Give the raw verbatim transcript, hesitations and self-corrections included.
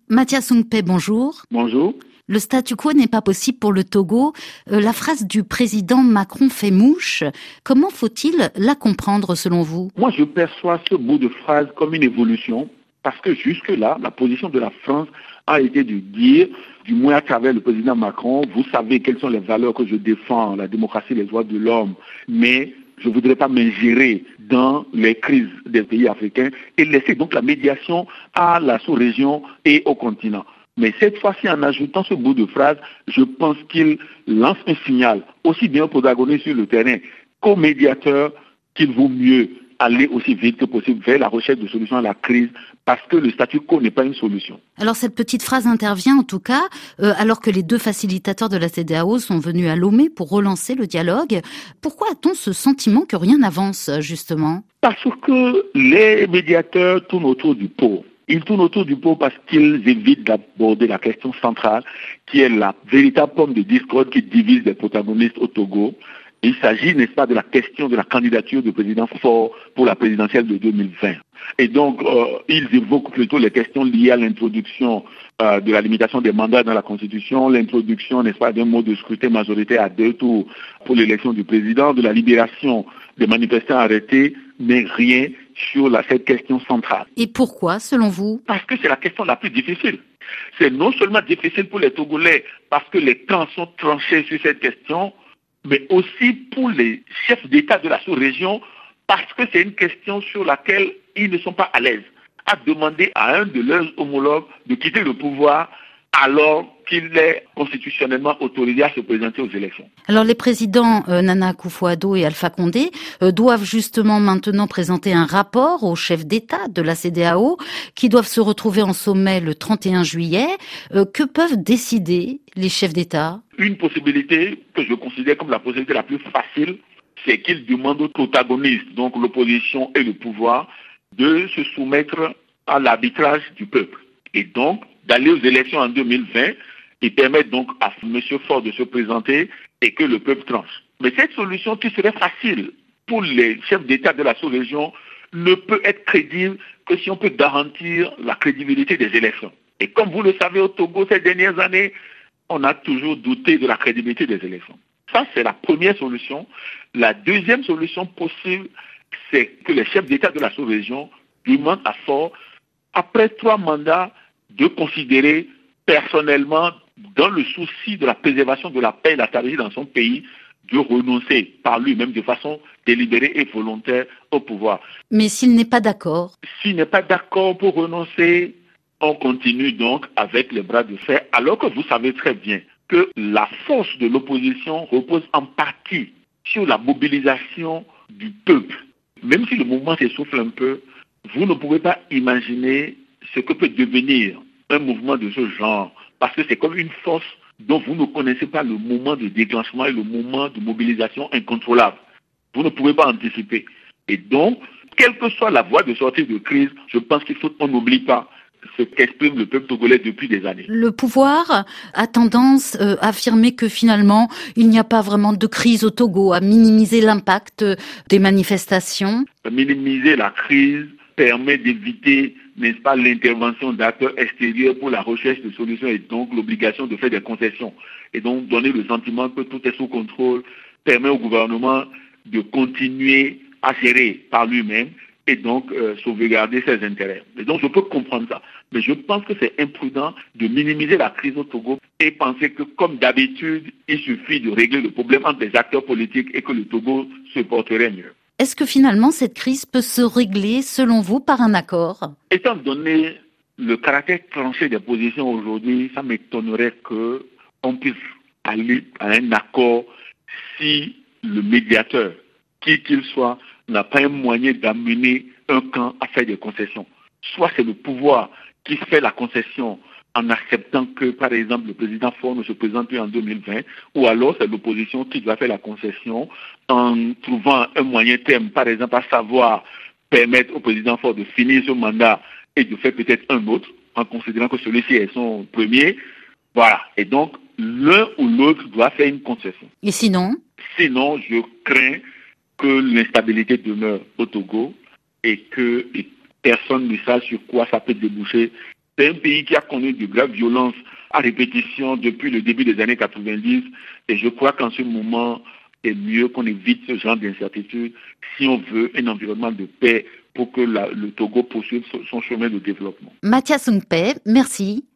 Mathias Songpe, bonjour. Bonjour. Le statu quo n'est pas possible pour le Togo. Euh, la phrase du président Macron fait mouche. Comment faut-il la comprendre selon vous? Moi, je perçois ce bout de phrase comme une évolution parce que jusque-là, la position de la France a été de dire, du moins à travers le président Macron, vous savez quelles sont les valeurs que je défends, la démocratie, les droits de l'homme, mais je ne voudrais pas m'ingérer dans les crises des pays africains et laisser donc la médiation à la sous-région et au continent. Mais cette fois-ci, en ajoutant ce bout de phrase, je pense qu'il lance un signal, aussi bien aux protagonistes sur le terrain qu'aux médiateurs, qu'il vaut mieux aller aussi vite que possible vers la recherche de solutions à la crise, parce que le statu quo n'est pas une solution. Alors cette petite phrase intervient en tout cas, euh, alors que les deux facilitateurs de la C E D E A O sont venus à Lomé pour relancer le dialogue. Pourquoi a-t-on ce sentiment que rien n'avance, justement? Parce que les médiateurs tournent autour du pot. Ils tournent autour du pot parce qu'ils évitent d'aborder la question centrale, qui est la véritable pomme de discorde qui divise les protagonistes au Togo. Il s'agit, n'est-ce pas, de la question de la candidature du président Faure pour la présidentielle de deux mille vingt. Et donc, euh, ils évoquent plutôt les questions liées à l'introduction euh, de la limitation des mandats dans la Constitution, l'introduction, n'est-ce pas, d'un mode de scrutin majoritaire à deux tours pour l'élection du président, de la libération des manifestants arrêtés, mais rien sur la, cette question centrale. Et pourquoi, selon vous? Parce que c'est la question la plus difficile. C'est non seulement difficile pour les Togolais parce que les camps sont tranchés sur cette question, mais aussi pour les chefs d'État de la sous-région parce que c'est une question sur laquelle ils ne sont pas à l'aise à demander à un de leurs homologues de quitter le pouvoir alors qu'il est constitutionnellement autorisé à se présenter aux élections. Alors les présidents euh, Nana Akufo-Addo et Alpha Condé euh, doivent justement maintenant présenter un rapport aux chefs d'État de la C E D E A O qui doivent se retrouver en sommet le trente et un juillet. Euh, que peuvent décider les chefs d'État? Une possibilité que je considère comme la possibilité la plus facile, c'est qu'ils demandent aux protagonistes, donc l'opposition et le pouvoir, de se soumettre à l'arbitrage du peuple. Et donc, d'aller aux élections en deux mille vingt et permettre donc à M. Faure de se présenter et que le peuple tranche. Mais cette solution qui serait facile pour les chefs d'État de la sous-région ne peut être crédible que si on peut garantir la crédibilité des élections. Et comme vous le savez au Togo ces dernières années, on a toujours douté de la crédibilité des élections. Ça, c'est la première solution. La deuxième solution possible, c'est que les chefs d'État de la sous-région demandent à Faure, après trois mandats, de considérer personnellement, dans le souci de la préservation de la paix et de la stabilité dans son pays, de renoncer par lui-même de façon délibérée et volontaire au pouvoir. Mais s'il n'est pas d'accord? S'il n'est pas d'accord pour renoncer, on continue donc avec les bras de fer, alors que vous savez très bien que la force de l'opposition repose en partie sur la mobilisation du peuple. Même si le mouvement s'essouffle un peu, vous ne pouvez pas imaginer ce que peut devenir un mouvement de ce genre, parce que c'est comme une force dont vous ne connaissez pas le moment de déclenchement et le moment de mobilisation incontrôlable. Vous ne pouvez pas anticiper. Et donc, quelle que soit la voie de sortie de crise, je pense qu'il faut qu'on n'oublie pas ce qu'exprime le peuple togolais depuis des années. Le pouvoir a tendance euh, à affirmer que finalement, il n'y a pas vraiment de crise au Togo, à minimiser l'impact des manifestations. Minimiser la crise permet d'éviter, n'est-ce pas, l'intervention d'acteurs extérieurs pour la recherche de solutions et donc l'obligation de faire des concessions. Et donc donner le sentiment que tout est sous contrôle permet au gouvernement de continuer à gérer par lui-même et donc euh, sauvegarder ses intérêts. Et donc je peux comprendre ça. Mais je pense que c'est imprudent de minimiser la crise au Togo et penser que comme d'habitude, il suffit de régler le problème entre les acteurs politiques et que le Togo se porterait mieux. Est-ce que finalement cette crise peut se régler, selon vous, par un accord? Étant donné le caractère tranché des positions aujourd'hui, ça m'étonnerait qu'on puisse aller à un accord si le médiateur, qui qu'il soit, n'a pas un moyen d'amener un camp à faire des concessions. Soit c'est le pouvoir qui fait la concession en acceptant que, par exemple, le président Faure ne se présente plus en deux mille vingt, ou alors c'est l'opposition qui doit faire la concession en trouvant un moyen terme, par exemple, à savoir permettre au président Faure de finir ce mandat et de faire peut-être un autre, en considérant que celui-ci est son premier. Voilà. Et donc, l'un ou l'autre doit faire une concession. Et sinon? Sinon, je crains que l'instabilité demeure au Togo et que personne ne sache sur quoi ça peut déboucher C'est un pays qui a connu de graves violences à répétition depuis le début des années quatre-vingt-dix et je crois qu'en ce moment, c'est mieux qu'on évite ce genre d'incertitude si on veut un environnement de paix pour que la, le Togo poursuive son chemin de développement. Mathias Ngpe, merci.